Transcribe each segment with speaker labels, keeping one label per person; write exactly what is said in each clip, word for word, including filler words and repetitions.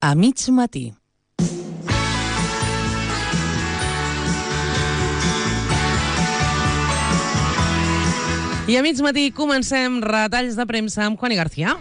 Speaker 1: A mig matí. I a mig matí comencem retalls de premsa amb Juani García.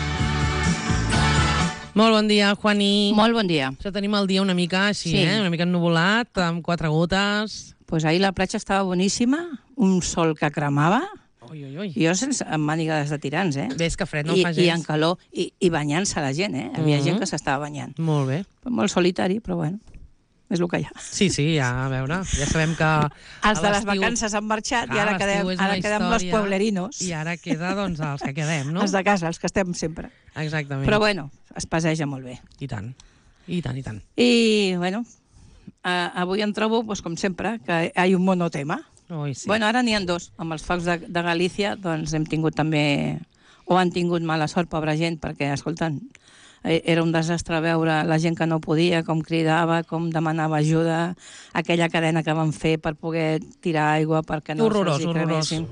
Speaker 1: Molt bon dia, Juani.
Speaker 2: Molt bon dia.
Speaker 1: Ja tenim el dia una mica així,
Speaker 2: Sí.
Speaker 1: eh? Una mica ennuvolat, amb quatre gotes.
Speaker 2: Pues ahir la platja estava boníssima, un sol que cremava,
Speaker 1: Ui, ui, ui.
Speaker 2: i jo sense amb mànigues de tirants, eh?
Speaker 1: Ves que fred no
Speaker 2: I,
Speaker 1: fa
Speaker 2: I en
Speaker 1: gens.
Speaker 2: calor, i, i banyant-se la gent, eh? Hi havia
Speaker 1: Mhm.
Speaker 2: gent que s'estava banyant.
Speaker 1: Molt bé.
Speaker 2: Molt solitari, però bueno, és el que hi ha.
Speaker 1: Sí, sí, ja, a veure, ja sabem que...
Speaker 2: Els de
Speaker 1: a
Speaker 2: les
Speaker 1: l'estiu-
Speaker 2: vacances han marxat
Speaker 1: Clar,
Speaker 2: i ara
Speaker 1: l'estiu
Speaker 2: quedem,
Speaker 1: és
Speaker 2: ara
Speaker 1: una
Speaker 2: quedem los
Speaker 1: història,
Speaker 2: pueblerinos.
Speaker 1: I ara queda, doncs, els que quedem, no?
Speaker 2: Els de casa, els que estem sempre.
Speaker 1: Exactament.
Speaker 2: Però bueno, es passeja molt bé.
Speaker 1: I tant. I tant, i tant.
Speaker 2: I, bueno, eh, avui em trobo, pues, com sempre, que hi ha un monotema.
Speaker 1: Ui, sí.
Speaker 2: Bueno, ara n'hi ha dos. Amb els focs de, de Galícia, doncs hem tingut també... O han tingut mala sort, pobra gent, perquè, escolten, eh, era un desastre veure la gent que no podia, com cridava, com demanava ajuda, aquella cadena que van fer per poder tirar aigua perquè no
Speaker 1: Horrorós,
Speaker 2: se'ls hi
Speaker 1: horrorós.
Speaker 2: cremessin.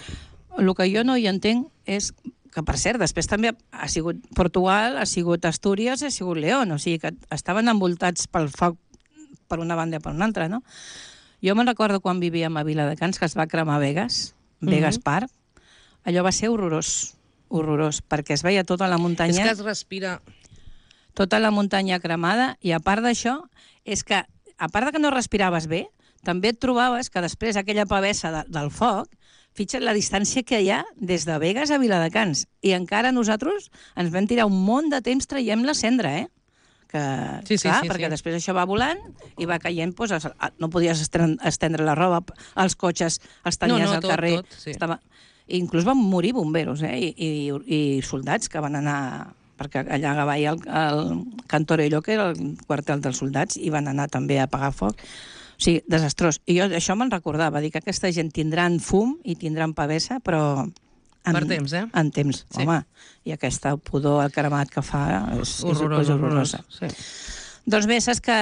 Speaker 1: Mm.
Speaker 2: El que jo no hi entenc és que, per cert, després també ha sigut Portugal, ha sigut Astúries i ha sigut León, o sigui que estaven envoltats pel foc per una banda i per una altra, no? Jo me'n recordo quan vivíem a Viladecans, que es va cremar Vegas, Vegas
Speaker 1: Mhm.
Speaker 2: Park. Allò va ser horrorós, horrorós, perquè es veia tota la
Speaker 1: És
Speaker 2: muntanya,
Speaker 1: que es respira...
Speaker 2: tota la muntanya cremada, i a part d'això, és que, a part de que no respiraves bé, també et trobaves que després aquella pavessa de, del foc, fixa't la distància que hi ha des de Vegas a Viladecans, i encara nosaltres ens vam tirar un munt de temps traiem la cendra, eh? Que,
Speaker 1: Sí, sí,
Speaker 2: clar,
Speaker 1: sí,
Speaker 2: perquè
Speaker 1: sí.
Speaker 2: després això va volant i va caient, doncs, es- no podies estren- estendre la roba, els cotxes els tenies
Speaker 1: No, no,
Speaker 2: al
Speaker 1: tot,
Speaker 2: carrer.
Speaker 1: tot, sí.
Speaker 2: Estava... Inclús van morir bomberos, eh? I, i, i soldats que van anar... Perquè allà a Gavall, el, el Cantorello, que era el quartel dels soldats, i van anar també a apagar foc. O sigui, desastrós. I jo això me'n recordava, dir que aquesta gent tindran fum i tindran pavessa, però... En,
Speaker 1: Per temps, eh?
Speaker 2: En temps,
Speaker 1: Sí.
Speaker 2: home. I aquesta pudor al cremat que fa és,
Speaker 1: Horrorós,
Speaker 2: és
Speaker 1: horrorós.
Speaker 2: horrorosa.
Speaker 1: Sí.
Speaker 2: Doncs bé, saps que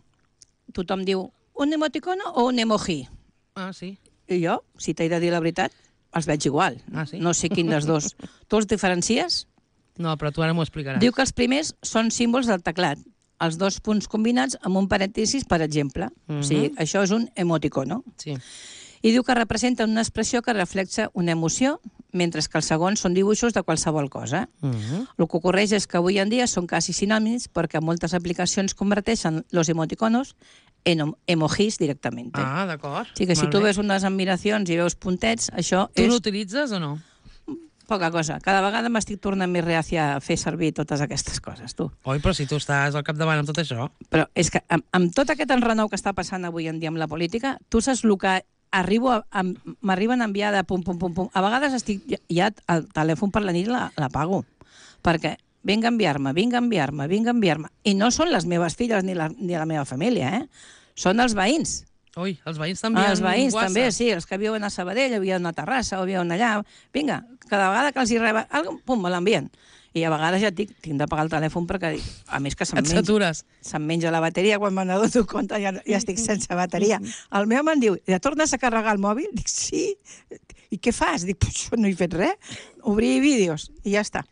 Speaker 2: tothom diu un emoticono o un emoji?
Speaker 1: Ah, sí?
Speaker 2: I jo, si t'he de dir la veritat, els veig igual.
Speaker 1: Ah, sí?
Speaker 2: No sé quin dels dos. Tu els diferencies?
Speaker 1: No, però tu ara m'ho explicaràs.
Speaker 2: Diu que els primers són símbols del teclat, els dos punts combinats amb un parèntesis, per exemple.
Speaker 1: Mhm.
Speaker 2: O sigui, això és un emoticono.
Speaker 1: Sí.
Speaker 2: I diu que representa una expressió que reflexa una emoció, mentre que els segons són dibuixos de qualsevol cosa.
Speaker 1: Uh -huh.
Speaker 2: El que ocorreix és que avui en dia són quasi sinònims perquè moltes aplicacions converteixen los emoticonos en em- emojis directament.
Speaker 1: Ah, d'acord.
Speaker 2: O sigui que si
Speaker 1: Molt
Speaker 2: tu
Speaker 1: bé.
Speaker 2: ves unes admiracions i veus puntets, això
Speaker 1: Tu
Speaker 2: és
Speaker 1: l'utilitzes o no?
Speaker 2: poca cosa. Cada vegada m'estic tornant més reacia a fer servir totes aquestes coses, tu.
Speaker 1: Oi, però si tu estàs al capdavant amb tot això...
Speaker 2: Però és que amb, amb tot aquest enrenou que està passant avui en dia amb la política, tu saps el que arribo a, a, m'arriben a enviar de pum, pum, pum, pum. A vegades estic, ja, ja el telèfon per la nit la- l'apago, perquè vinc a enviar-me, vinc a enviar-me, vinc a enviar-me. I no són les meves filles ni la, ni la meva família, eh? Són els veïns.
Speaker 1: Ui, els veïns també
Speaker 2: Ah, els
Speaker 1: han
Speaker 2: veïns
Speaker 1: WhatsApp.
Speaker 2: també, sí, els que viuen a Sabadell, havien a Terrassa, o havien allà. Vinga, cada vegada que els hi reba alguna, pum, me l'envien. I a vegades ja et dic, tinc de pagar el telèfon perquè, dic, a més que se'm
Speaker 1: Et
Speaker 2: menja,
Speaker 1: satures.
Speaker 2: se'm menja la bateria, quan me n'adono compte ja, ja estic sense bateria. El meu me'n diu, ja tornes a carregar el mòbil? Dic, sí. I què fas? Dic, pues no he fet res. Obrir vídeos i ja està.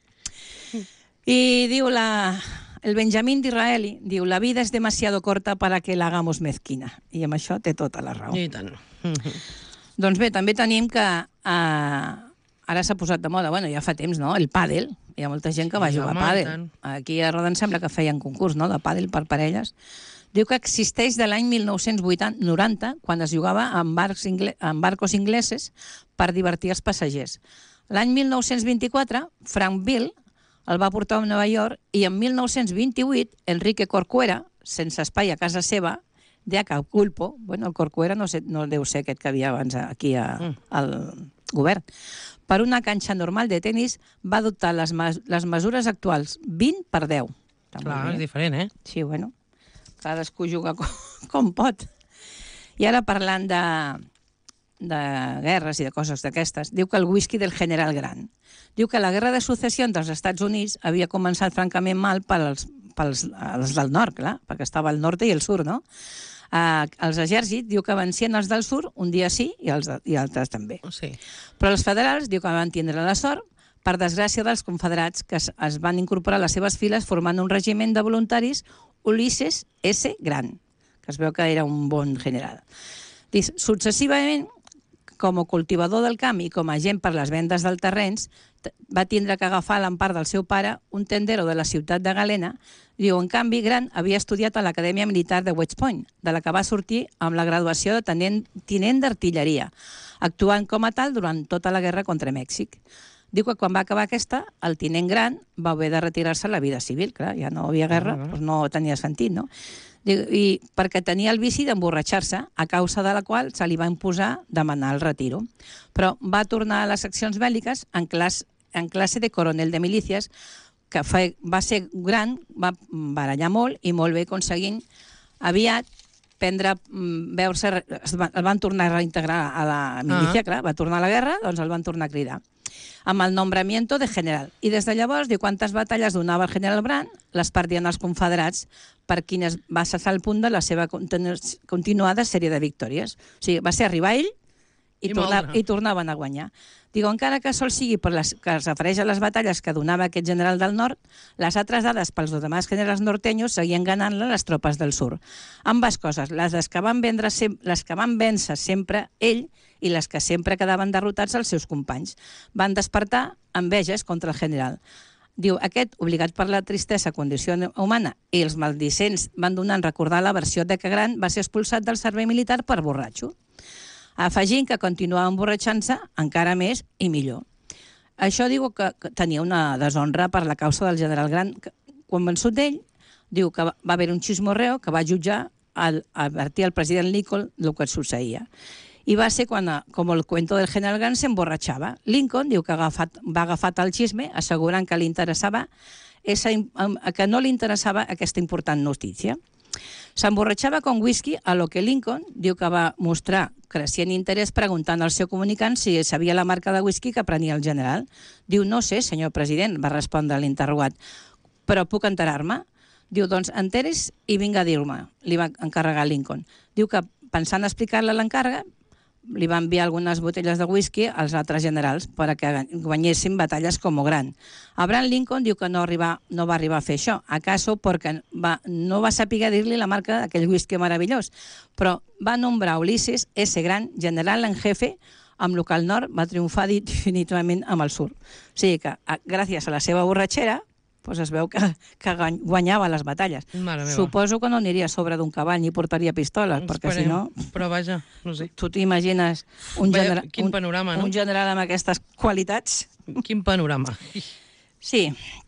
Speaker 2: I diu la... El Benjamín d'Israeli, diu, la vida es demasiado corta para que la hagamos mezquina. I amb això té tota la raó.
Speaker 1: I tant.
Speaker 2: Doncs bé, també tenim que eh, ara s'ha posat de moda, bueno, ja fa temps, no?, el pàdel. Hi ha molta gent que va
Speaker 1: Sí,
Speaker 2: jugar
Speaker 1: home,
Speaker 2: a
Speaker 1: i
Speaker 2: pàdel.
Speaker 1: tant.
Speaker 2: Aquí a Roda em sembla que feien concurs, no?, de pàdel per parelles. Diu que existeix de l'any mil nou-cents noranta, quan es jugava amb, barcs ingle amb barcos ingleses per divertir els passatgers. L'any mil nou-cents vint-i-quatre, Frank Bill el va portar a Nova York i en mil nou-cents vint-i-vuit, Enrique Corcuera, sense espai a casa seva, de Acapulco, bueno, el Corcuera no, sé, no deu ser aquest que havia abans aquí a,
Speaker 1: Mm.
Speaker 2: al govern, per una canxa normal de tenis va adoptar les, mes les mesures actuals, vint per deu. Està molt
Speaker 1: Clar,
Speaker 2: bé.
Speaker 1: és diferent, eh?
Speaker 2: Sí, bueno, cadascú juga com, com pot. I ara parlant de, de guerres i de coses d'aquestes, diu que el whisky del General Grant. Diu que la guerra de successió entre els Estats Units havia començat francament mal pels, pels els del nord, clar, perquè estava el nord i el sud, no? Uh, els exèrcits diu que vencien els del sud un dia sí i els de, i altres també.
Speaker 1: Sí.
Speaker 2: Però els federals diu que van tindre la sort per desgràcia dels confederats, que es, es van incorporar a les seves files formant un regiment de voluntaris Ulisses S. Grant, que es veu que era un bon general. Dic, successivament, com a cultivador del camp i com a agent per les vendes dels terrenys, va tindre que agafar l'empart del seu pare, un tendero de la ciutat de Galena. Diu, en canvi, Grant havia estudiat a l'Acadèmia Militar de West Point, de la que va sortir amb la graduació de tenent, tinent d'artilleria, actuant com a tal durant tota la guerra contra Mèxic. Diu que quan va acabar aquesta, el tinent Grant va haver de retirar-se a la vida civil. Clar, ja no havia guerra, ah, doncs no tenia sentit, no? Diu, i perquè tenia el vici d'emborratxar-se, a causa de la qual se li va imposar demanar el retiro. Però va tornar a les seccions bèl·liques en classe, en classe de coronel de milícies, que fa, va ser gran, va barallar molt i molt bé aconseguint aviat prendre, veure-se, el van tornar a reintegrar a la milícia, ah. clar, va tornar a la guerra, doncs el van tornar a cridar, amb el nombramiento de general. I des de llavors, diu, quantes batalles donava el general Grant, les perdien els confederats, per quines va cessar el punt de la seva continu continuada sèrie de victòries. O sigui, va ser arribar ell i, I, tornar, i tornaven a guanyar. Diu, encara que sol sigui per les, que es refereix a les batalles que donava aquest general del nord, les altres dades pels demás generals norteños seguien ganant-la les tropes del sud. Ambes coses, les que van, vendre, les que van vèncer sempre ell i les que sempre quedaven derrotats els seus companys. Van despertar enveges contra el general. Diu, aquest, obligat per la tristesa condició humana i els maldicents van donar en recordar la versió de que Grant va ser expulsat del servei militar per borratxo, afegint que continuava emborratxant-se encara més i millor. Això diu que tenia una deshonra per la causa del general Grant. Convençut d'ell, diu que va haver un xismorreo que va jutjar al advertir al president Lincoln del que succeïa. I va ser quan, com el cuento del general Grant, s'emborratxava. Lincoln diu que agafat, va agafar el xisme, assegurant que li interessava esa, que no li interessava aquesta important notícia. S'emborratxava con whisky, a lo que Lincoln diu que va mostrar creixent interès preguntant al seu comunicant si sabia la marca de whisky que prenia el general. Diu, no sé, senyor president, va respondre l'interrogat, però puc enterar-me? Diu, doncs enteres i vinga a dir-me, li va encarregar Lincoln. Diu que pensant explicar-le l'encàrrega, li va enviar algunes botelles de whisky als altres generals perquè guanyessin batalles com Grant. Abraham Lincoln diu que no, arriba, no va arribar a fer això, acaso perquè va, no va saber dir-li la marca d'aquell whisky meravellós, però va nombrar Ulisses S. Grant general en jefe, amb el que el nord va triomfar definitivament amb el sud. O sigui que, gràcies a la seva borratxera, pues es veu que, que guanyava les batalles. Suposo que no aniria a sobre d'un cavall ni portaria pistoles, perquè si no...
Speaker 1: Però vaja, no sé.
Speaker 2: Tu t'imagines un,
Speaker 1: Veia,
Speaker 2: genera
Speaker 1: quin panorama,
Speaker 2: un,
Speaker 1: no?
Speaker 2: un general amb aquestes qualitats?
Speaker 1: Quin panorama.
Speaker 2: Sí.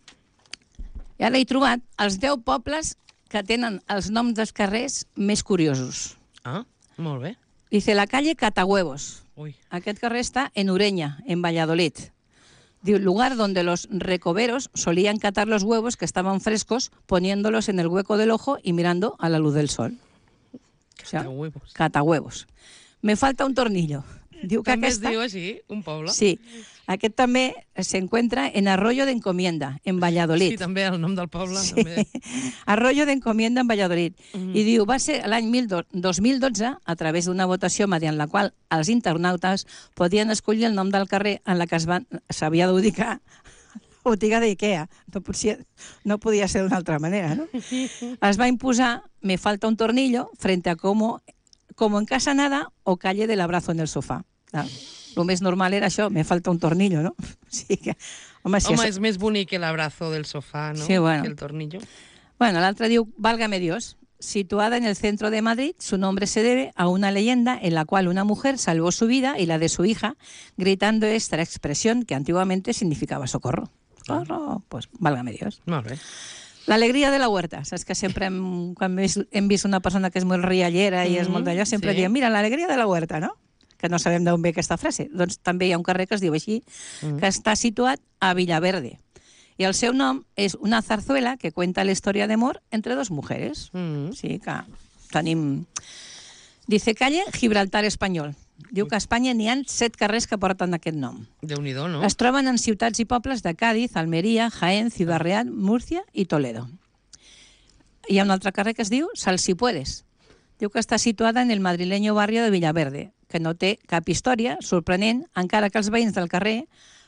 Speaker 2: I ara he trobat els deu pobles que tenen els noms dels carrers més curiosos.
Speaker 1: Ah, molt bé.
Speaker 2: Dice la calle Catahuevos.
Speaker 1: Uy.
Speaker 2: Aquest carrer està en Ureña, en Valladolid. Diu, lugar donde los recoveros solían catar los huevos que estaban frescos, poniéndolos en el hueco del ojo y mirando a la luz del sol.
Speaker 1: Catahuevos.
Speaker 2: O sea, catahuevos. Me falta un tornillo. Diu que
Speaker 1: també
Speaker 2: aquesta...
Speaker 1: es diu així, un poble?
Speaker 2: Sí. Aquest també s'encuentra en Arroyo de Encomienda, en Valladolid.
Speaker 1: Sí, també el nom del poble.
Speaker 2: Sí.
Speaker 1: També.
Speaker 2: Arroyo de Encomienda, en Valladolid.
Speaker 1: Mm.
Speaker 2: I diu, va ser l'any dos mil dotze, a través d'una votació mediant la qual els internautes podien escollir el nom del carrer en la que s'havia d'ubicar la botiga d'Ikea. No, podia, no podia ser d'una altra manera, no? Es va imposar Me falta un tornillo frente a como, como en casa nada o calle del abrazo en el sofà. Clar. El més normal era això, me falta un tornillo, ¿no? Sí que, home, si
Speaker 1: home
Speaker 2: és...
Speaker 1: és més bonic el abrazo del sofà, ¿no?
Speaker 2: Sí, bueno.
Speaker 1: Que el tornillo.
Speaker 2: Bueno, l'altre diu, válgame Dios. Situada en el centro de Madrid, su nombre se debe a una leyenda en la cual una mujer salvó su vida y la de su hija, gritando esta expresión que antiguamente significaba socorro. Socorro, pues válgame Dios.
Speaker 1: Molt bé.
Speaker 2: L'alegria de la huerta. Saps que sempre hem, quan hem vist una persona que és molt riallera i mm-hmm, és molt d'allò, sempre sí. diem, mira, l'alegria de la huerta, no? Que no sabem d'on ve aquesta frase. Doncs també hi ha un carrer que es diu així, mm. que està situat a Villaverde. Y el seu nom és una zarzuela que cuenta la historia de amor entre dos mujeres. Mm. Sí, que tenim... Dice calle Gibraltar Espanyol. Diu que a Espanya n'hi ha set carrers que porten aquest nom.
Speaker 1: Déu-n'hi-do, no?
Speaker 2: Es troben en ciutats i pobles de Cádiz, Almeria, Jaén, Ciudad Real, Murcia i Toledo. Hi ha un altre carrer que es diu Sal si puedes. Diu que està situada en el madrileño barrio de Villaverde, que no té cap història sorprenent, encara que els veïns del carrer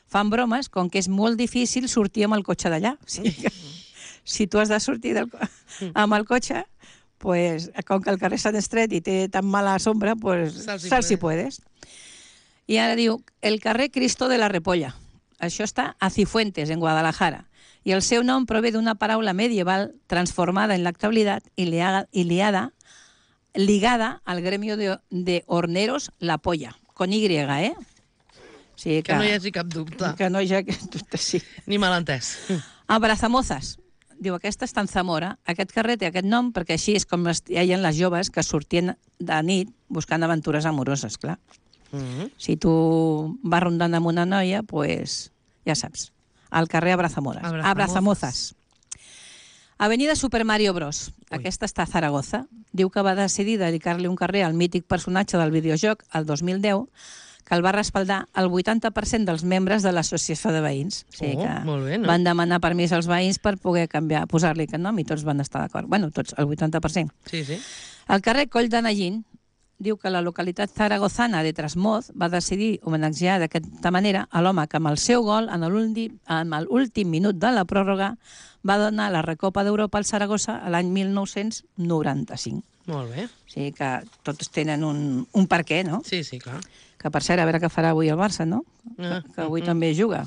Speaker 2: fan bromes, com que és molt difícil sortir amb el cotxe d'allà. O sigui que, si tu has de sortir del, amb el cotxe, pues, com que el carrer és tan estret i té tan mala sombra, pues,
Speaker 1: Sal si
Speaker 2: sal si puedes. I ara diu, el carrer Cristo de la Repolla. Això està a Cifuentes, en Guadalajara. I el seu nom prové d'una paraula medieval transformada en l'actualitat i liada, ligada al gremio de, de horneros La Polla, con Y, eh? O sigui
Speaker 1: que, que no hi hagi cap dubte.
Speaker 2: Que no hi hagi cap dubte, sí.
Speaker 1: Ni malentès.
Speaker 2: A Brazamozas. Diu, aquesta està en Zamora. Aquest carrer té aquest nom perquè així és com es deien les joves que sortien de nit buscant aventures amoroses, clar. Mm-hmm. Si tu vas rondant amb una noia, pues, ja saps, al carrer Abrazamozas. Abrazamozas. Abrazamozas. Avenida Super Mario Bros. Ui. Aquesta està a Zaragoza. Diu que va decidir dedicar-li un carrer al mític personatge del videojoc el dos mil deu, que el va respaldar el vuitanta per cent dels membres de l'associació de veïns. O sigui que
Speaker 1: oh, molt bé, no?
Speaker 2: Van demanar permís als veïns per poder canviar, posar-li aquest nom i tots van estar d'acord. Bueno, tots, el vuitanta per cent.
Speaker 1: Sí, sí.
Speaker 2: El carrer Coll de Nallín diu que la localitat zaragozana de Trasmoz va decidir homenatjar d'aquesta manera a l'home que amb el seu gol en l'últim minut de la pròrroga va donar la Recopa d'Europa al Saragossa l'any mil nou-cents noranta-cinc.
Speaker 1: Molt bé.
Speaker 2: O sigui que tots tenen un, un per què, no?
Speaker 1: Sí, sí, clar.
Speaker 2: Que per cert, a veure què farà avui el Barça, no?
Speaker 1: Ah,
Speaker 2: que, que avui
Speaker 1: mm,
Speaker 2: també juga.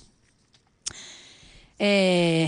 Speaker 2: Eh...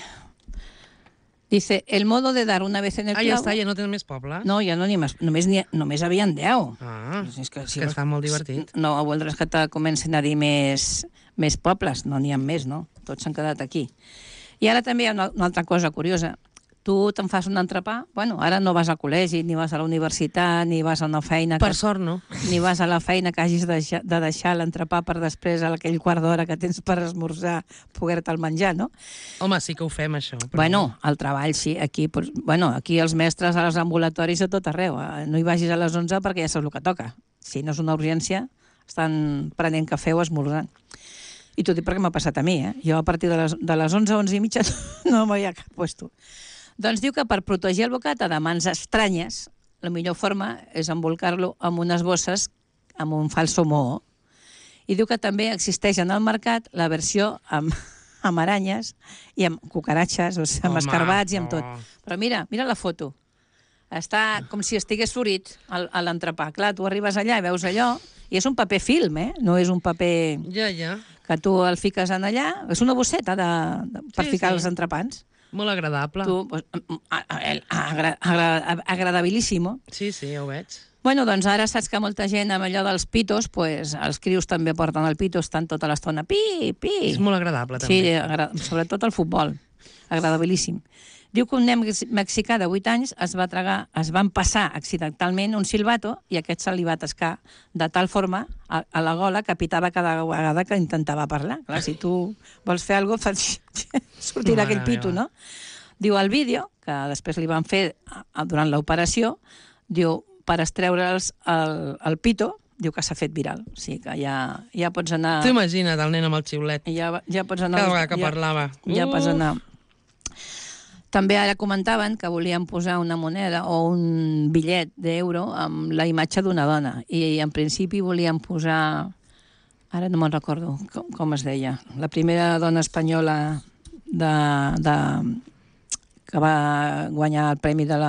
Speaker 2: Dice, el modo de dar una vez en el
Speaker 1: ah,
Speaker 2: clavo...
Speaker 1: ja està, ja no tens més pobles?
Speaker 2: No, ja no n'hi ha més. Només, ha, només havien deu.
Speaker 1: Ah,
Speaker 2: és que, si
Speaker 1: que està molt divertit.
Speaker 2: No, voldràs que te comencin a dir més, més pobles. No n'hi ha més, no? Tots s'han quedat aquí. I ara també hi ha una, una altra cosa curiosa. Tu te'n fas un entrepà, bueno, ara no vas al col·legi, ni vas a la universitat, ni vas a una feina...
Speaker 1: Per
Speaker 2: que,
Speaker 1: sort, no?
Speaker 2: Ni vas a la feina que hagis de, de deixar l'entrepà per després, a aquell quart d'hora que tens per esmorzar, poder-te'l menjar, no?
Speaker 1: Home, sí que ho fem, això. Però...
Speaker 2: Bueno, al treball, sí. Aquí, pues, bueno, aquí els mestres als ambulatoris a tot arreu. No hi vagis a les onze perquè ja saps el que toca. Si no és una urgència, estan prenent cafè o esmorzant. I t'ho dic perquè m'ha passat a mi, eh? Jo a partir de les, de les onze, onze i mitja no m'havia cap puesto. Doncs diu que per protegir el bocata de mans estranyes, la millor forma és embolcar-lo amb unes bosses amb un falso moho. I diu que també existeix en el mercat la versió amb, amb aranyes i amb cucaratxes, o sigui, amb
Speaker 1: Home,
Speaker 2: escarbats i amb
Speaker 1: no.
Speaker 2: tot. Però mira, mira la foto. Està com si estigués florit a l'entrepà. Clar, tu arribes allà i veus allò, i és un paper film, eh? No és un paper
Speaker 1: ja, ja.
Speaker 2: que tu el fiques en allà. És una bosseta de, de, per
Speaker 1: sí,
Speaker 2: ficar
Speaker 1: sí.
Speaker 2: els entrepans.
Speaker 1: Molt agradable.
Speaker 2: Tu, pues, agra, agra, agradabilíssimo.
Speaker 1: Sí, sí, ja ho veig.
Speaker 2: Bueno, doncs ara saps que molta gent amb allò dels pitos, pues, els crios també porten el pito, estan tota l'estona pi, pi.
Speaker 1: És molt agradable, també.
Speaker 2: Sí, agra sobretot el futbol. Agradabilíssim. Diu que un nen mexicà de vuit anys es va tragar, es van passar accidentalment un silbato i aquest se li va atascar de tal forma a, a la gola que pitava cada vegada que intentava parlar. Clar, si tu vols fer alguna cosa, sortirà aquell pito, no? Diu el vídeo, que després li van fer durant l'operació, diu, per estreure'ls el, el pito, diu que s'ha fet viral. O sigui que ja, ja pots anar...
Speaker 1: Tu imagina't el nen amb el xiulet.
Speaker 2: Ja, ja pots anar...
Speaker 1: Cada vegada que
Speaker 2: ja,
Speaker 1: parlava.
Speaker 2: Ja uh. pots anar... També ara comentaven que volien posar una moneda o un bitllet d'euro amb la imatge d'una dona. I en principi volien posar... Ara no me'n recordo com, com es deia. La primera dona espanyola de, de, que va guanyar el premi de la,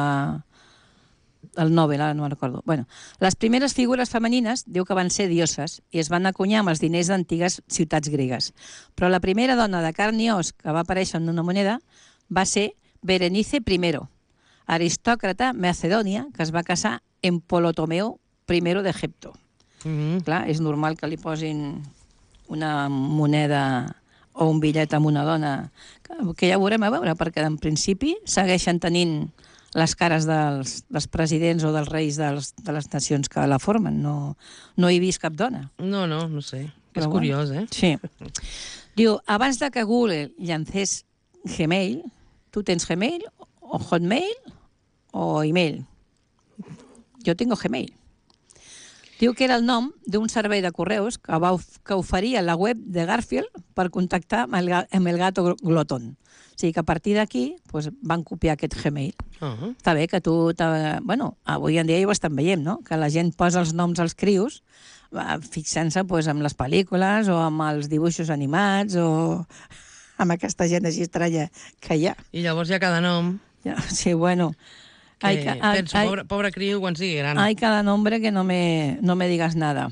Speaker 2: del Nobel, ara no me'n recordo. Bueno, les primeres figures femenines diu que van ser dioses i es van acunyar amb els diners d'antigues ciutats gregues. Però la primera dona de carn i os que va aparèixer en una moneda va ser Berenice I, aristòcrata macedònia que es va casar amb Ptolomeu I d'Egipte. Mm-hmm. Clar, és normal que li posin una moneda o un bitllet amb una dona, que ja ho veurem a veure, perquè en principi segueixen tenint les cares dels, dels presidents o dels reis dels, de les nacions que la formen. No, no he vist cap dona.
Speaker 1: No, no, no sé.
Speaker 2: Però
Speaker 1: és curiós,
Speaker 2: bueno,
Speaker 1: eh?
Speaker 2: Sí. Diu, abans de que Google llancés Gmail, ¿tú tens Gmail o Hotmail o email? Yo tengo Gmail. Diu que era el nom d'un servei de correus que, va, que oferia la web de Garfield per contactar amb el, amb el gato glotón. O sigui que a partir d'aquí pues, van copiar aquest Gmail.
Speaker 1: Uh-huh.
Speaker 2: Està bé que tu... Bueno, avui en dia ja ho estan veient, no? Que la gent posa els noms als crios fixant-se pues, amb les pel·lícules o amb els dibuixos animats o amb aquesta gent així estranya que hi ha.
Speaker 1: I llavors hi ha cada nom...
Speaker 2: Ja, sí, bueno...
Speaker 1: Que hay, penso, hay, pobre, pobre crio quan sigui gran.
Speaker 2: Hay cada nombre que no me, no me digas nada.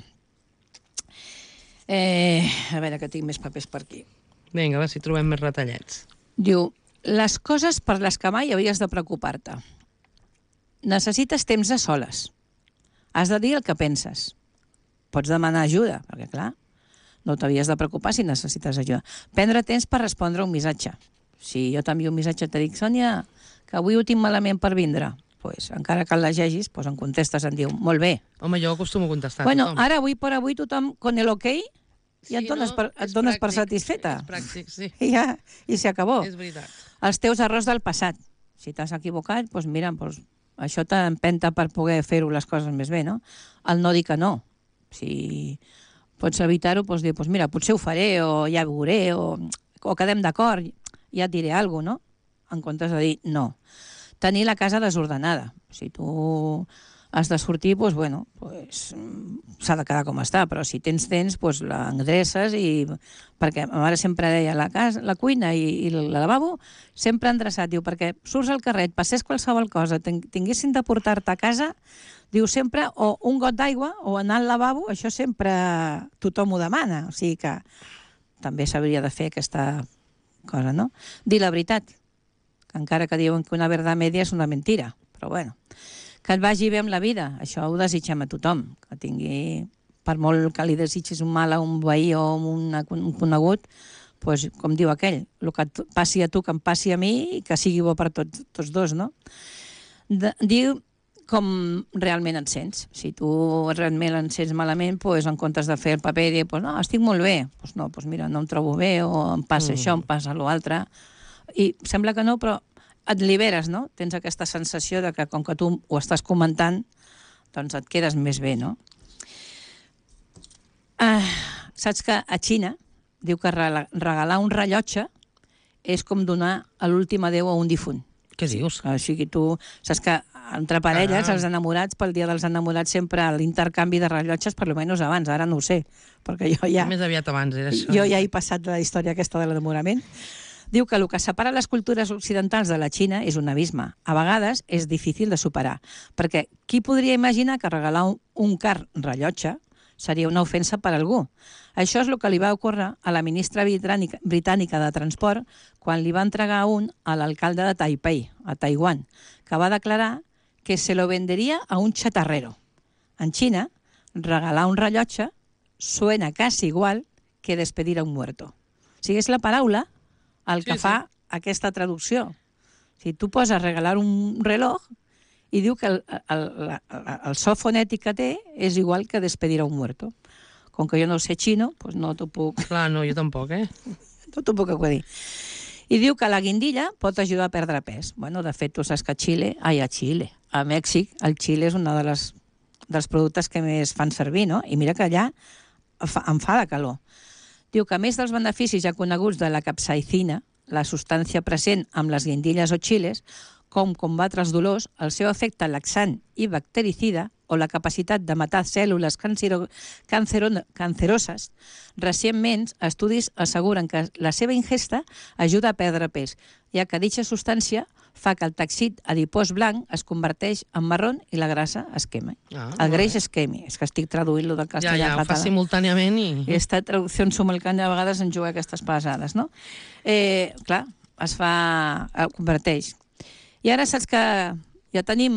Speaker 2: Eh, a veure, que tinc més papers per aquí.
Speaker 1: Vinga, a veure si trobem més retallets.
Speaker 2: Diu, les coses per les que mai havies de preocupar-te. Necessites temps a soles. Has de dir el que penses. Pots demanar ajuda, perquè, clar, no t'havies de preocupar si necessites ajuda. Prendre temps per respondre un missatge. Si jo t'envio un missatge i te dic, Sònia, que avui ho tinc malament per vindre, pues, encara que el llegis, pues, em contestes, em diu, molt bé.
Speaker 1: Home, jo acostumo a contestar
Speaker 2: bueno,
Speaker 1: tothom.
Speaker 2: Ara, avui per avui, tothom, con el ok,
Speaker 1: sí,
Speaker 2: ja et dones,
Speaker 1: no?
Speaker 2: per, et dones
Speaker 1: pràctic,
Speaker 2: per satisfeta.
Speaker 1: És pràctic, sí.
Speaker 2: I ja, i s'acabó.
Speaker 1: És veritat.
Speaker 2: Els teus errors del passat. Si t'has equivocat, doncs mira, doncs, això t'empenta per poder fer-ho les coses més bé, no? El no dir que no. Si pots evitar-ho, doncs dir, doncs mira, potser ho faré, o ja veuré, o, o quedem d'acord, ja et diré alguna cosa, no? En comptes de dir no. Tenir la casa desordenada. Si tu has de sortir, doncs, bueno, doncs, s'ha de quedar com està, però si tens temps, doncs l'endreces i... Perquè ma mare sempre deia, la, casa, la cuina i, i el lavabo sempre endreçat, diu, perquè surts al carrer, passés qualsevol cosa, tinguessin de portar-te a casa, diu sempre, o un got d'aigua o anar al lavabo, això sempre tothom ho demana, o sigui que també s'hauria de fer aquesta cosa, no? Dir la veritat, que encara que diuen que una verdad media és una mentira, però bueno, que et vagi bé amb la vida, això ho desitgem a tothom, que tingui, per molt que li desitgis un mal a un veí o un conegut, doncs, com diu aquell, el que et passi a tu, que em passi a mi, i que sigui bo per tots, tots dos, no? De, diu com realment et sents. Si tu realment et sents malament, doncs, en comptes de fer el paper i dir, doncs, no, estic molt bé, doncs no, doncs mira, no em trobo bé, o em passa mm. això, em passa l'altre, i sembla que no, però et liberes, no? Tens aquesta sensació de que com que tu ho estàs comentant, doncs et quedes més bé, no? Uh, saps que a Xina diu que regalar un rellotge és com donar l'últim adéu a un difunt.
Speaker 1: Què dius?
Speaker 2: O sigui, tu saps que entre parelles, ah. els enamorats, pel dia dels enamorats, sempre l'intercanvi de rellotges, per almenys abans, ara no ho sé, perquè jo ja...
Speaker 1: Més aviat abans era això.
Speaker 2: Jo ja he passat la història aquesta de l'enamorament. Diu que el que separa les cultures occidentals de la Xina és un abisme. A vegades és difícil de superar, perquè qui podria imaginar que regalar un, un car rellotge seria una ofensa per a algú? Això és el que li va ocórrer a la ministra britànica, britànica de Transport quan li va entregar un a l'alcalde de Taipei, a Taiwan, que va declarar que se lo venderia a un chatarrero. En Xina, regalar un rellotge suena quasi igual que despedir a un muerto. O sigui, és la paraula el que sí, fa sí. aquesta traducció. Si tu poses regalar un reloj i diu que el, el, el, el so fonètic que té és igual que despedir a un muerto. Com que jo no sé xino, doncs no t'ho puc...
Speaker 1: Clar, no, jo tampoc, eh?
Speaker 2: No t'ho puc acudir. I diu que la guindilla pot ajudar a perdre pes. Bueno, de fet, tu saps que a Xile... Ai, a Xile. A Mèxic, el xile és un de les, dels productes que més fan servir, no? I mira que allà fa, em fa de calor. Diu que a més dels beneficis ja coneguts de la capsaicina, la substància present amb les guindilles o xiles, com combatre els dolors, el seu efecte laxant i bactericida o la capacitat de matar cèl·lules cancero, cancero, canceroses, recentment estudis asseguren que la seva ingesta ajuda a perdre pes, ja que dicha substància fa que el teixit adipós blanc es converteix en marró i la grassa es quema. Ah, el greix es quemi. És que estic traduint-lo del castellà
Speaker 1: ja, ja,
Speaker 2: català.
Speaker 1: Ja, ho fa simultàniament i...
Speaker 2: I esta traducció simultània a vegades ens juga aquestes pesades, no? Eh, clar, es fa... Eh, converteix. I ara saps que ja tenim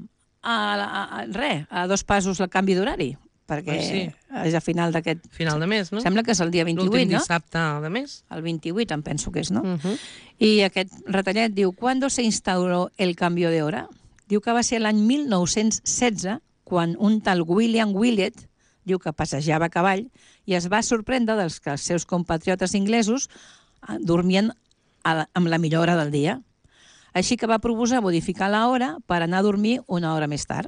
Speaker 2: a, a, a, res, a dos passos el canvi d'horari, perquè ah, sí. és a final d'aquest...
Speaker 1: Final de mes, no?
Speaker 2: Sembla que és el dia vint-i-vuit,
Speaker 1: L'últim
Speaker 2: no?
Speaker 1: dissabte de mes.
Speaker 2: El vint-i-vuit, em penso que és, no?
Speaker 1: Uh -huh.
Speaker 2: I aquest retallet diu, ¿cuándo se instauró el cambio de hora? Diu que va ser l'any mil nou-cents setze, quan un tal William Willett, diu que passejava a cavall, i es va sorprendre dels que els seus compatriotes inglesos dormien a la, amb la millor hora del dia. Així que va proposar modificar l'hora per anar a dormir una hora més tard.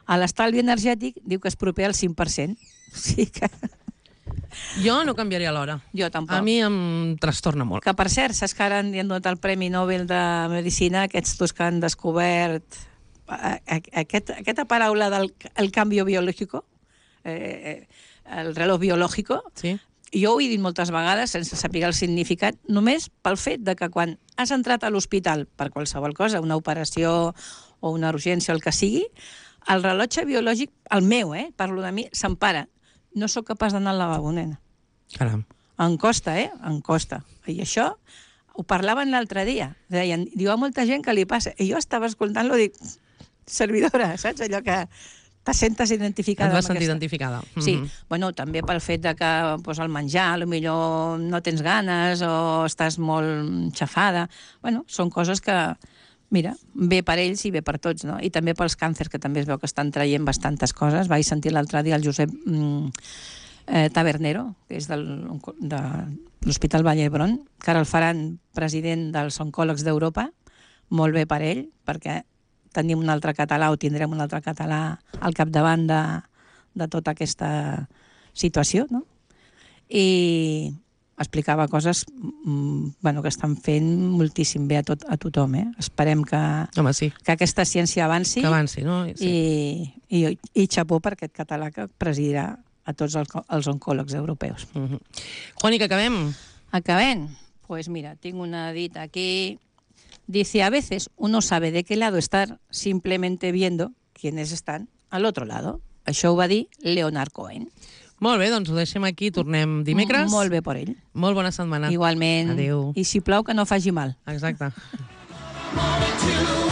Speaker 2: A l'estalvi energètic diu que és proper al cinc per cent. Sí que...
Speaker 1: Jo no canviaria l'hora.
Speaker 2: Jo tampoc.
Speaker 1: A mi em trastorna molt.
Speaker 2: Que, per cert, saps que ara han donat el Premi Nobel de Medicina, aquests dos que han descobert aquest, aquesta paraula del el canvi biològic, eh, el reloj biològic,
Speaker 1: sí.
Speaker 2: Jo ho he dit moltes vegades sense saber el significat, només pel fet de que quan has entrat a l'hospital per qualsevol cosa, una operació o una urgència o el que sigui, el rellotge biològic, el meu, eh, parlo de mi, s'empara. No sóc capaç d'anar al lavabo, nena.
Speaker 1: Caram.
Speaker 2: Em costa, eh? Em costa. I això ho parlaven l'altre dia. Deien, diu, a molta gent que li passa. I jo estava escoltant-lo i dic, servidora, saps? Allò que te sentes identificada.
Speaker 1: Et vas sentir identificada.
Speaker 2: Sí.
Speaker 1: Mm-hmm.
Speaker 2: Bueno, també pel fet de que pues, el menjar, potser no tens ganes o estàs molt xafada. Bueno, són coses que, mira, bé per ells i bé per tots, no? I també pels càncers, que també es veu que estan traient bastantes coses. Vaig sentir l'altre dia el Josep mm, eh, Tabernero, que és del, de l'Hospital Vall d'Hebron, que ara el faran president dels oncòlegs d'Europa. Molt bé per ell, perquè tenim un altre català o tindrem un altre català al capdavant de, de tota aquesta situació, no? I explicava coses mm, bueno, que estan fent moltíssim bé a, tot, a tothom. Eh? Esperem que,
Speaker 1: Home, sí.
Speaker 2: que aquesta ciència avanci,
Speaker 1: que avanci no? Sí.
Speaker 2: I, i, i xapó per aquest català que presidirà a tots els, els oncòlegs europeus.
Speaker 1: Mm-hmm. Juani, que acabem?
Speaker 2: Acabem? Pues mira, tinc una dita aquí. Dice, a veces uno sabe de qué lado estar simplemente viendo quiénes están al otro lado. Això ho va dir Leonard Cohen.
Speaker 1: Molt bé, doncs ho deixem aquí, tornem dimecres.
Speaker 2: Molt bé per ell.
Speaker 1: Molt bona setmana.
Speaker 2: Igualment.
Speaker 1: Adéu.
Speaker 2: I si plou, que no faci mal.
Speaker 1: Exacte.